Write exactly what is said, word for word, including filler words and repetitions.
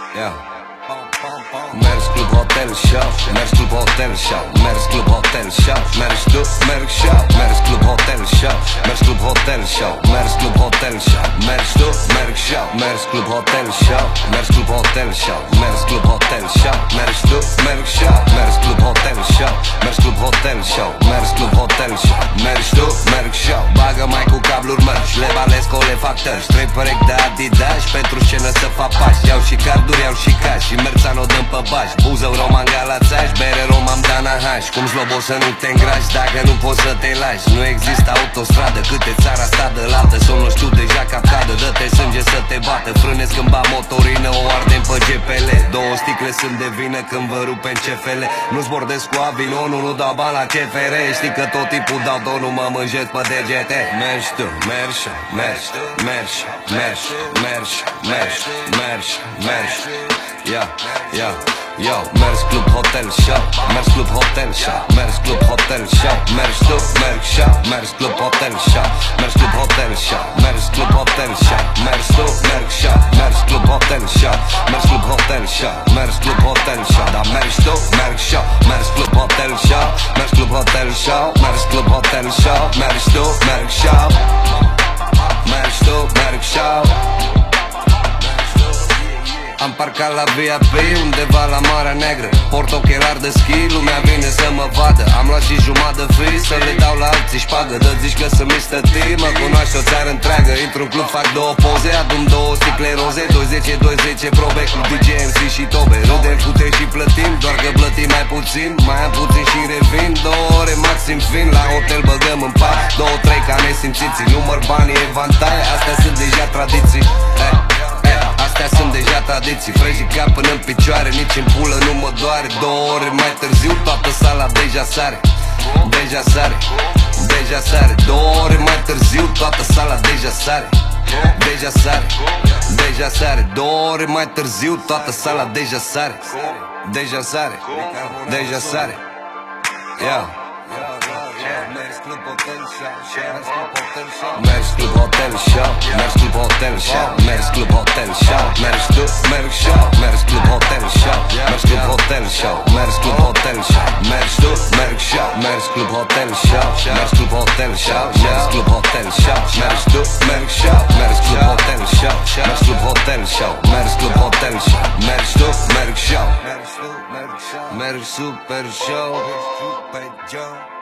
Yeah. Merg club hotel show, merg club hotel show, merg club hotel show, merg tu, merg show, merg club hotel show, merg club hotel show, merg club hotel show, merg tu, merg show, merg club hotel show, merg club hotel show, merg club hotel show, merg tu, merg show, merg club hotel show, merg club hotel show, merg club hotel show, merg tu, merg show. Bagă mai cu cabluri mărci, le balesc, o le fac tăși, trei perechi de Adidas, pentru scenă să fac pași. Iau și carduri, iau și cash, și merțan o dăm pe bași. Buzău, roman, galațaș, bere, romam, dana, haș. Cum slobo să nu te îngrași dacă nu poți să te lași. Nu există autostradă, câte țara asta de lată. Somn nu știu deja capcadă, dă-te sânge să te bată. Frânezi când ba motorină, o ardem pe G P L. Două sticle sunt de vină când vă rupe în C F L. Nu zbordesc cu avinonul, nu dau bani la C F R. Știi că tot timpul dau donul, mă mânjez pe degete. Mergi tu, mergi, mergi, mergi, mergi, mergi, mergi, mergi, mergi. Yeah, yeah, yo, merg club hotel show, merg club hotel show, merg club hotel show, merg tu, merg show, merg club hotel show, merg club hotel show, merg club hotel show, merg tu, merg show, merg club hotel show, merg club hotel show, merg club hotel show, da merg tu, merg show, merg club hotel show, merg club hotel show, merg club hotel show, merg tu, merg show, merg tu, merg show. Am parcat la V I P undeva la Marea Neagră. Port ochelari de schi, lumea vine să mă vadă. Am luat și jumătate de free să le dau la alții șpagă. Dă zici că sunt mister T, mă cunoaște o țară întreagă. Intru în club, fac două poze, adun două sticle roze, doi zece, doi zece probe cu D J, M C și tobe. Râdem, putem și plătim, doar că plătim mai puțin. Mai am puțin și revin, două ore maxim fin. La hotel băgăm în pat, două, trei ca nesimțiții. Număr banii, evantai, astea sunt deja tradiții. Hey. Astea sunt deja tradiții, frejica până în picioare, nici în pulă nu mă doare. Două ore mai târziu toată sala deja sare, deja sare, deja sare. Două ore mai târziu toată sala deja sare, deja sare, deja sare. Două ore mai târziu toată sala deja sare, deja sare, deja sare. Yeah. Merg club hotel show, merg club hotel show, merg club hotel show, merg club hotel show, merg tu, merg show, merg club hotel show, merg club hotel show, merg club hotel show, merg tu, merg show, merg club hotel show, merg club hotel show, merg club hotel show, merg tu, merg show, merg club hotel show, merg club hotel show, merg club hotel show, merg tu, merg show, merg super show.